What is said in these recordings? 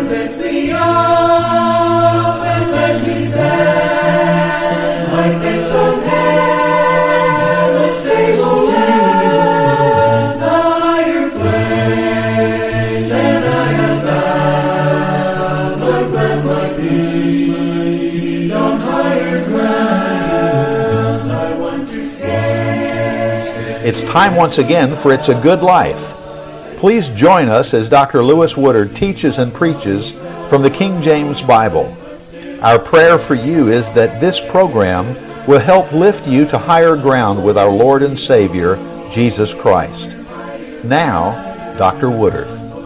lift me up and let me stand. My faith on heaven's table land, a higher plane than I have found. Lord, plant my feet on higher ground. I want to stand. It's time once again for It's a Good Life. Please join us as Dr. Lewis Woodard teaches and preaches from the King James Bible. Our prayer for you is that this program will help lift you to higher ground with our Lord and Savior, Jesus Christ. Now, Dr. Woodard.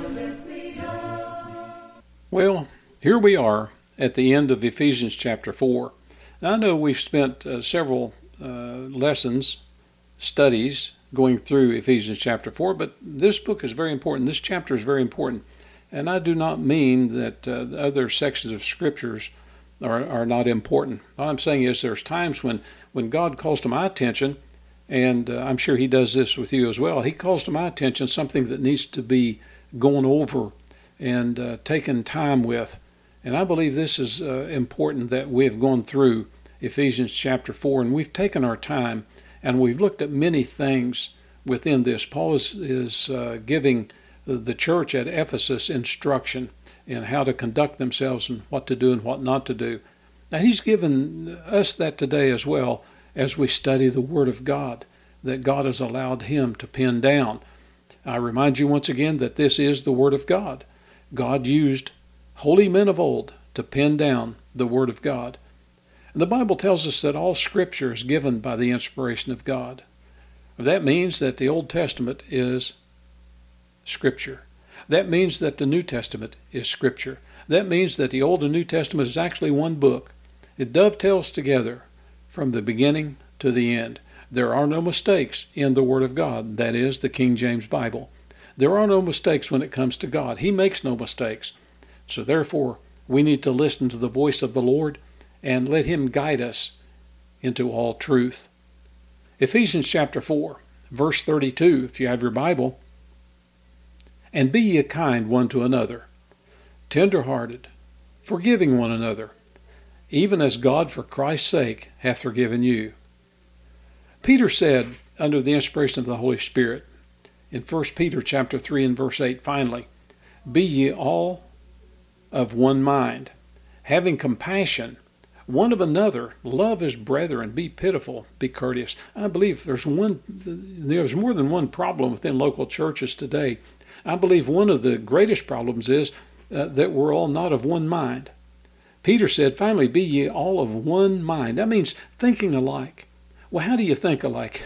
Well, here we are at the end of Ephesians chapter 4. Now, I know we've spent several lessons, studies, going through Ephesians chapter 4, but this book is very important. This chapter is very important. And I do not mean that the other sections of scriptures are not important. All I'm saying is there's times when God calls to my attention, and I'm sure he does this with you as well, he calls to my attention something that needs to be gone over and taken time with. And I believe this is important that we have gone through Ephesians chapter 4, and we've taken our time. And we've looked at many things within this. Paul is giving the church at Ephesus instruction in how to conduct themselves and what to do and what not to do. Now he's given us that today as well as we study the Word of God that God has allowed him to pen down. I remind you once again that this is the Word of God. God used holy men of old to pen down the Word of God. The Bible tells us that all Scripture is given by the inspiration of God. That means that the Old Testament is Scripture. That means that the New Testament is Scripture. That means that the Old and New Testament is actually one book. It dovetails together from the beginning to the end. There are no mistakes in the Word of God, that is, the King James Bible. There are no mistakes when it comes to God. He makes no mistakes. So therefore, we need to listen to the voice of the Lord and let him guide us into all truth. Ephesians chapter 4, verse 32, if you have your Bible. And be ye kind one to another, tender-hearted, forgiving one another, even as God for Christ's sake hath forgiven you. Peter said, under the inspiration of the Holy Spirit, in 1 Peter chapter 3 and verse 8, finally, be ye all of one mind, having compassion one of another, love as brethren, be pitiful, be courteous. I believe there's more than one problem within local churches today. I believe one of the greatest problems is that we're all not of one mind. Peter said, finally, be ye all of one mind. That means thinking alike. Well, how do you think alike?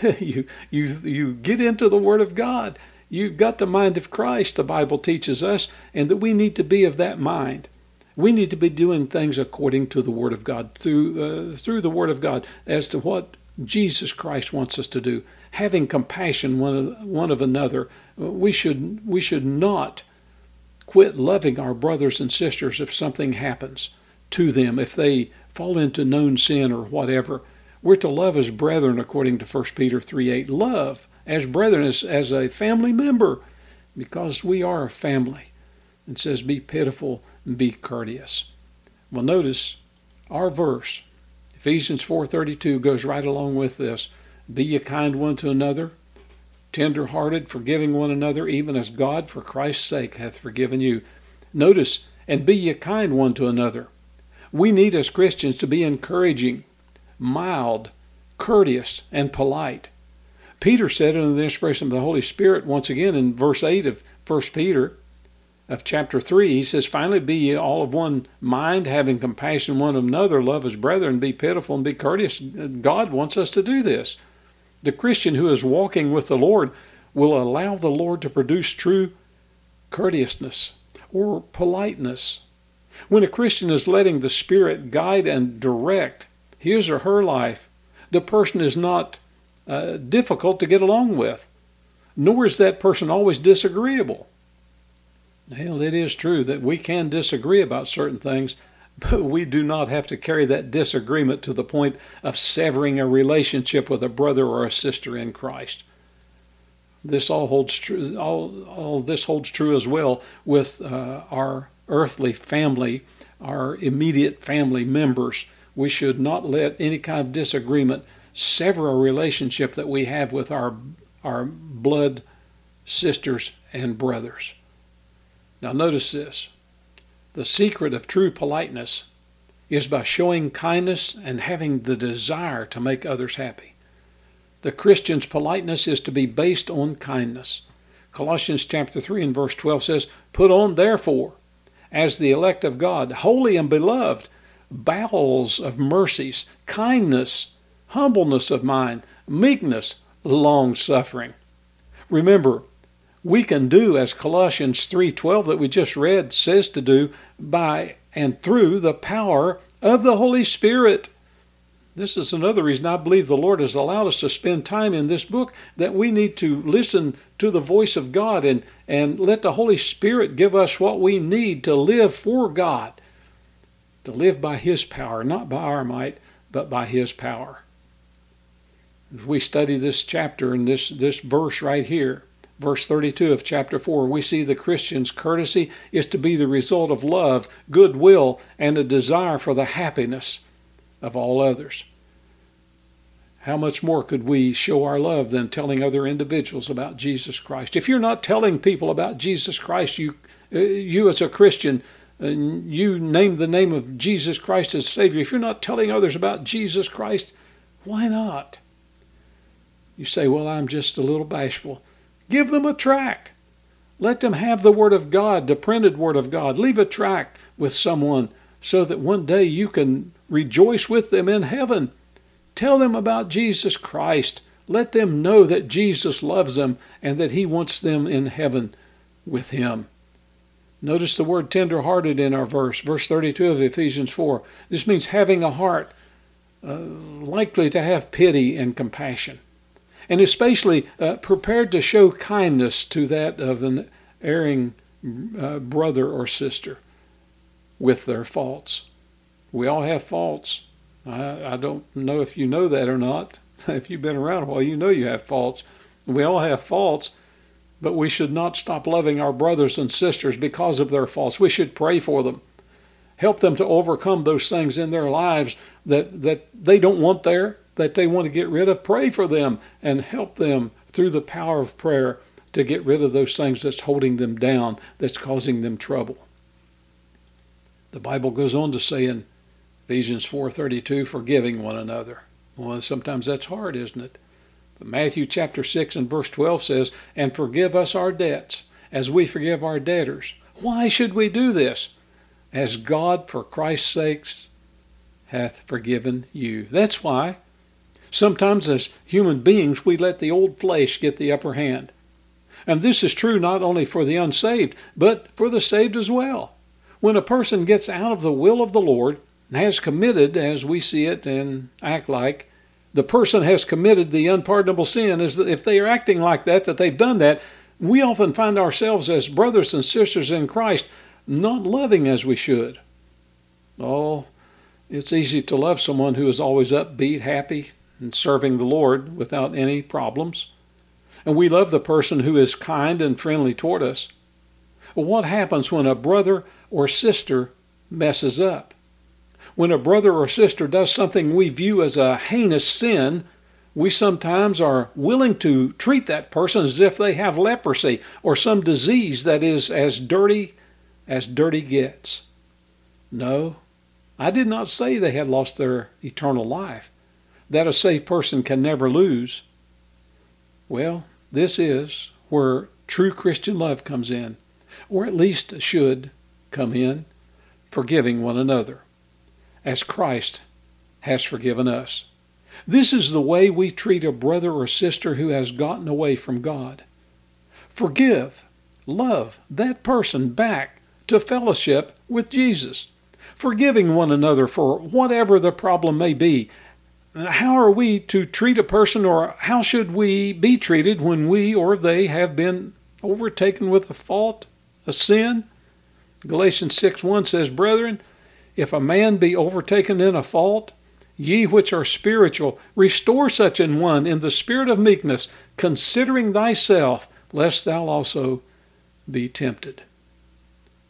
You get into the Word of God. You've got the mind of Christ, the Bible teaches us, and that we need to be of that mind. We need to be doing things according to the Word of God, through the Word of God, as to what Jesus Christ wants us to do. Having compassion one of another. We should not quit loving our brothers and sisters if something happens to them, if they fall into known sin or whatever. We're to love as brethren according to 1 Peter 3:8. Love as brethren, as a family member, because we are a family. It says, be pitiful and be courteous. Well, notice our verse, Ephesians 4:32, goes right along with this. Be ye kind one to another, tender-hearted, forgiving one another, even as God for Christ's sake hath forgiven you. Notice, and be ye kind one to another. We need as Christians to be encouraging, mild, courteous, and polite. Peter said under the inspiration of the Holy Spirit, once again in verse 8 of 1 Peter of chapter 3, he says, finally be ye all of one mind, having compassion one of another, love as brethren, be pitiful and be courteous. God wants us to do this. The Christian who is walking with the Lord will allow the Lord to produce true courteousness or politeness. When a Christian is letting the Spirit guide and direct his or her life, the person is not difficult to get along with, nor is that person always disagreeable. Well, it is true that we can disagree about certain things, but we do not have to carry that disagreement to the point of severing a relationship with a brother or a sister in Christ. This all holds true. All this holds true as well with our earthly family, our immediate family members. We should not let any kind of disagreement sever a relationship that we have with our blood sisters and brothers. Now notice this. The secret of true politeness is by showing kindness and having the desire to make others happy. The Christian's politeness is to be based on kindness. Colossians chapter 3 and verse 12 says, "Put on therefore, as the elect of God, holy and beloved, bowels of mercies, kindness, humbleness of mind, meekness, long-suffering." Remember, we can do as Colossians 3:12 that we just read says to do by and through the power of the Holy Spirit. This is another reason I believe the Lord has allowed us to spend time in this book, that we need to listen to the voice of God and let the Holy Spirit give us what we need to live for God, to live by His power, not by our might, but by His power. As we study this chapter and this verse right here, verse 32 of chapter 4, we see the Christian's courtesy is to be the result of love, goodwill, and a desire for the happiness of all others. How much more could we show our love than telling other individuals about Jesus Christ? If you're not telling people about Jesus Christ, you as a Christian, you name the name of Jesus Christ as Savior. If you're not telling others about Jesus Christ, why not? You say, well, I'm just a little bashful. Give them a tract. Let them have the Word of God, the printed Word of God. Leave a tract with someone so that one day you can rejoice with them in heaven. Tell them about Jesus Christ. Let them know that Jesus loves them and that He wants them in heaven with Him. Notice the word tender-hearted in our verse 32 of Ephesians 4. This means having a heart likely to have pity and compassion, and especially prepared to show kindness to that of an erring brother or sister with their faults. We all have faults. I don't know if you know that or not. If you've been around a while, you know you have faults. We all have faults, but we should not stop loving our brothers and sisters because of their faults. We should pray for them. Help them to overcome those things in their lives that they don't want there, that they want to get rid of. Pray for them and help them through the power of prayer to get rid of those things that's holding them down, that's causing them trouble. The Bible goes on to say in Ephesians 4:32, forgiving one another. Well, sometimes that's hard, isn't it? But Matthew chapter 6 and verse 12 says, and forgive us our debts as we forgive our debtors. Why should we do this? As God, for Christ's sakes, hath forgiven you. That's why. Sometimes as human beings, we let the old flesh get the upper hand. And this is true not only for the unsaved, but for the saved as well. When a person gets out of the will of the Lord, has committed, as we see it and act like, the person has committed the unpardonable sin, is that if they are acting like that they've done that, we often find ourselves as brothers and sisters in Christ not loving as we should. Oh, it's easy to love someone who is always upbeat, happy, and serving the Lord without any problems. And we love the person who is kind and friendly toward us. Well, what happens when a brother or sister messes up? When a brother or sister does something we view as a heinous sin, we sometimes are willing to treat that person as if they have leprosy or some disease that is as dirty gets. No, I did not say they had lost their eternal life, that a saved person can never lose. Well, this is where true Christian love comes in, or at least should come in, forgiving one another, as Christ has forgiven us. This is the way we treat a brother or sister who has gotten away from God. Forgive, love that person back to fellowship with Jesus. Forgiving one another for whatever the problem may be. How are we to treat a person, or how should we be treated when we or they have been overtaken with a fault, a sin? Galatians 6:1 says, brethren, if a man be overtaken in a fault, ye which are spiritual, restore such an one in the spirit of meekness, considering thyself, lest thou also be tempted.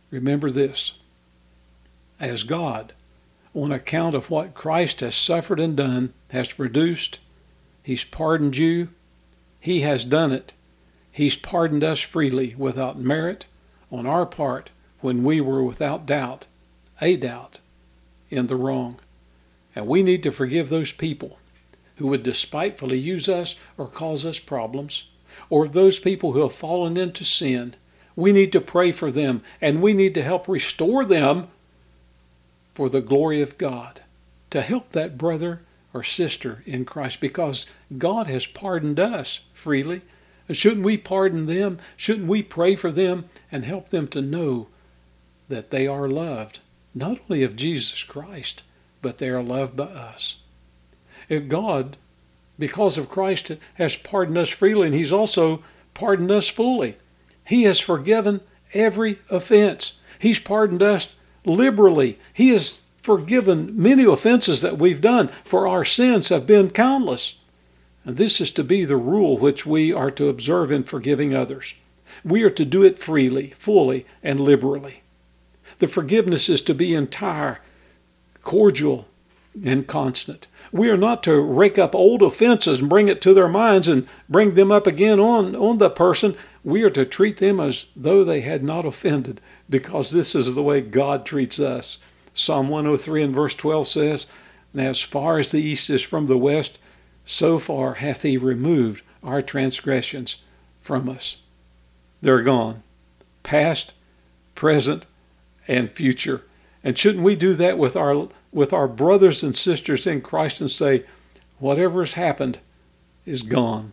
remember this. As God, on account of what Christ has suffered and done, has produced, He's pardoned you. He has done it. He's pardoned us freely without merit on our part when we were without doubt, a doubt, in the wrong. And we need to forgive those people who would despitefully use us or cause us problems, or those people who have fallen into sin. We need to pray for them, and we need to help restore them for the glory of God, to help that brother or sister in Christ, because God has pardoned us freely. Shouldn't we pardon them? Shouldn't we pray for them and help them to know that they are loved, not only of Jesus Christ, but they are loved by us? If God, because of Christ, has pardoned us freely, and He's also pardoned us fully. He has forgiven every offense. He's pardoned us liberally. He has forgiven many offenses that we've done, for our sins have been countless. And this is to be the rule which we are to observe in forgiving others. We are to do it freely, fully, and liberally. The forgiveness is to be entire, cordial, and constant. We are not to rake up old offenses and bring it to their minds and bring them up again on the person. We are to treat them as though they had not offended, because this is the way God treats us. Psalm 103 and verse 12 says, "As far as the east is from the west, so far hath He removed our transgressions from us." They're gone. Past, present, and future. And shouldn't we do that with our brothers and sisters in Christ and say, whatever has happened is gone.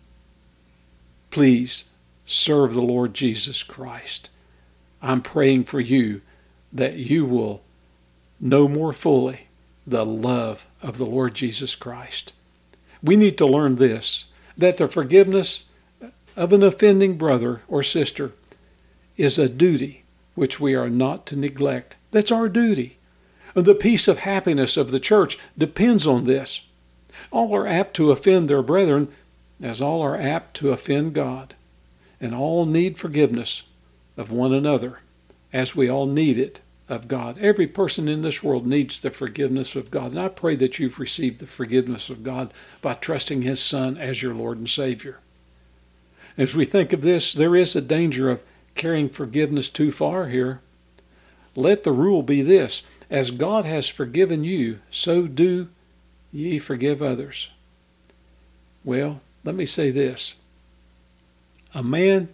Please serve the Lord Jesus Christ. I'm praying for you that you will know more fully the love of the Lord Jesus Christ. We need to learn this, that the forgiveness of an offending brother or sister is a duty which we are not to neglect. That's our duty. The peace of happiness of the church depends on this. All are apt to offend their brethren, as all are apt to offend God. And all need forgiveness of one another, as we all need it of God. Every person in this world needs the forgiveness of God. And I pray that you've received the forgiveness of God by trusting His Son as your Lord and Savior. As we think of this, there is a danger of carrying forgiveness too far here. Let the rule be this: as God has forgiven you, so do ye forgive others. Well, let me say this. A man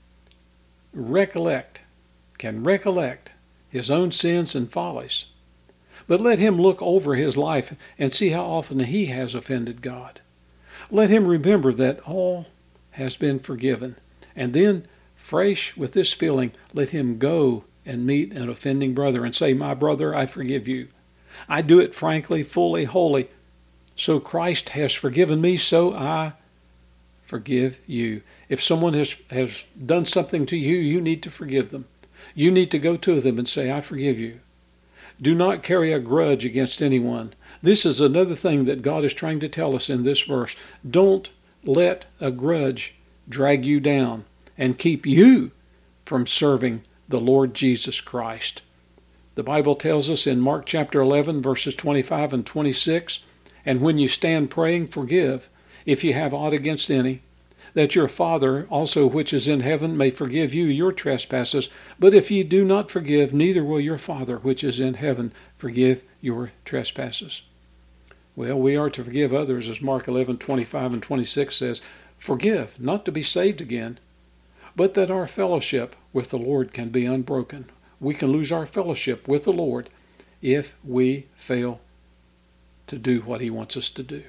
can recollect his own sins and follies. But let him look over his life and see how often he has offended God. Let him remember that all has been forgiven. And then, fresh with this feeling, let him go and meet an offending brother and say, "My brother, I forgive you. I do it frankly, fully, wholly. So Christ has forgiven me, so I forgive you." If someone has done something to you, you need to forgive them. You need to go to them and say, "I forgive you." Do not carry a grudge against anyone. This is another thing that God is trying to tell us in this verse. Don't let a grudge drag you down and keep you from serving the Lord Jesus Christ. The Bible tells us in Mark chapter 11, verses 25 and 26, "And when you stand praying, forgive, if you have aught against any, that your Father also which is in heaven may forgive you your trespasses. But if ye do not forgive, neither will your Father which is in heaven forgive your trespasses." Well, we are to forgive others, as Mark 11, 25 and 26 says. Forgive, not to be saved again, but that our fellowship with the Lord can be unbroken. We can lose our fellowship with the Lord if we fail to do what He wants us to do.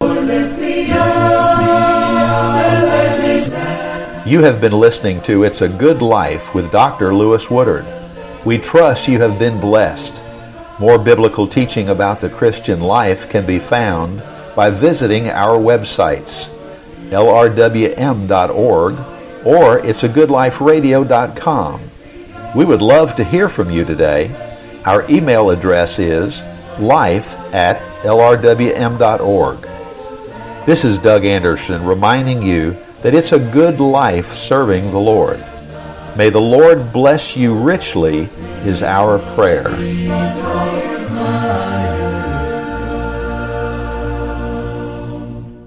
You have been listening to It's a Good Life with Dr. Lewis Woodard. We trust you have been blessed. More biblical teaching about the Christian life can be found by visiting our websites, lrwm.org or it'sagoodliferadio.com. We would love to hear from you today. Our email address is life@lrwm.org. This is Doug Anderson reminding you that it's a good life serving the Lord. May the Lord bless you richly is our prayer.